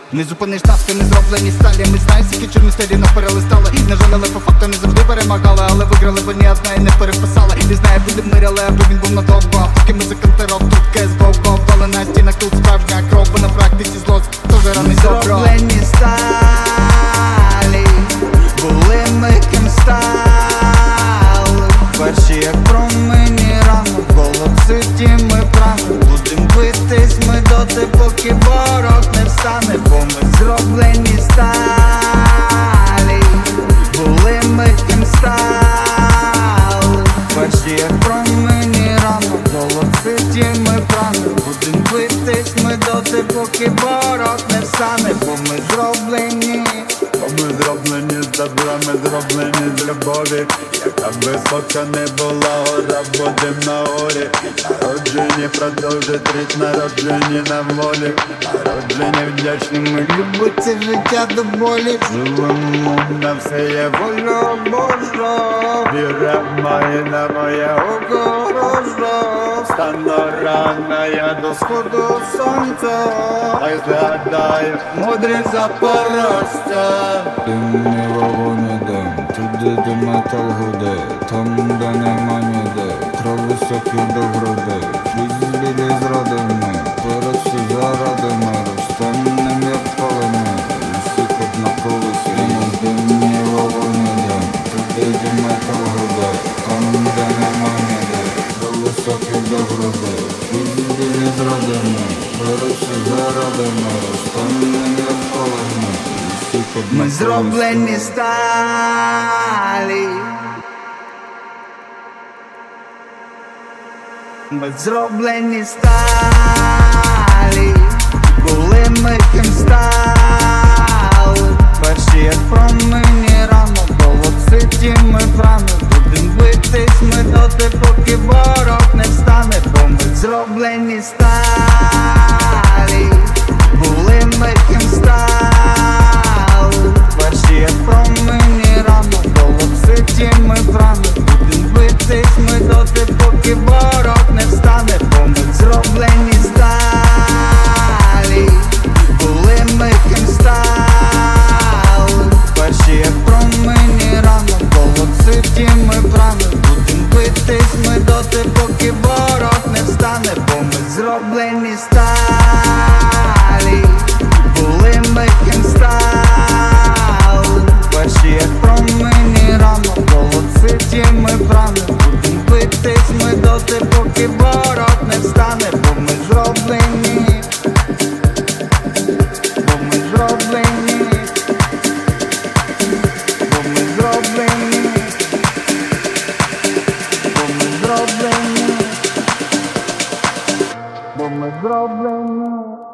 Не зупиниш нас, ти не зроблені сталі. Ми знаємо, скільки чорні стелі нам перелистали. На жаль, але по факту не завжди перемагали. Але виграли, бо ні, а знає, не переписали. Не знає, буде мир, але аби він був надовго. А поки ми закантеров, тут КС-го-го. Але на стінах тут справжня кров, бо на практиці зло теж ранить добро. Зроблені сталі, були ми ким стали. Перші, як промені рано, голоситі ми прагнемо. Будем битись ми доти, поки ворог не встане. Бо ми зроблені сталі, були ми ким стали. Перші, як промені рано, голоситі ми прагнемо. Будем битись ми доти, поки ворог не встане. Бо ми зроблені, Ми зроблені з добра, ми зроблені з любові. Яка б висока не була гора, будем на горі. Народжені продовжить рід, народжені на волі. Народжені вдячними, любить це життя до болі. живемо на все є воля Божа. Віра має на моє огорожа. Встану рано я до сходу сонця. Ай згадай мудрі Запорожця. Димний вогонь іде, туди де метал гуде, там де нема ніде, трави соки до груди, жизнь білі зрадами, перед зарадами, розтанним як полемир, усі однакові сіни. Димний вогонь іде, туди де метал гуде, там де нема ніде, трави соки до груди, жизнь білі зрадами, перед зарадами, розтанним як полемир. Ми зроблені сталі, ми зроблені сталі, були ми ким стали. Перші, як промені рано, голоситі ми прагнемо. Будем битись ми доти, поки ворог не встане. Бо ми зроблені сталі, були ми ким стали. Перші, як промені рано, голоситі ми прагнемо. Будем битись ми доти, поки ворог не встане. Бо ми зроблені сталі, були ми ким стали. Перші, як промені рано, голоситі ми прагнемо. Будем битись ми доти, поки ворог не встане. Бо ми зроблені сталі, були ми ким стали. Перші, як промені рано, голоситі ми прагнемо. Будем битись ми доти, поки ворог не встане. Бо ми зроблені, бо ми зроблені, бо ми зроблені, бо ми зроблені, бо ми зроблені.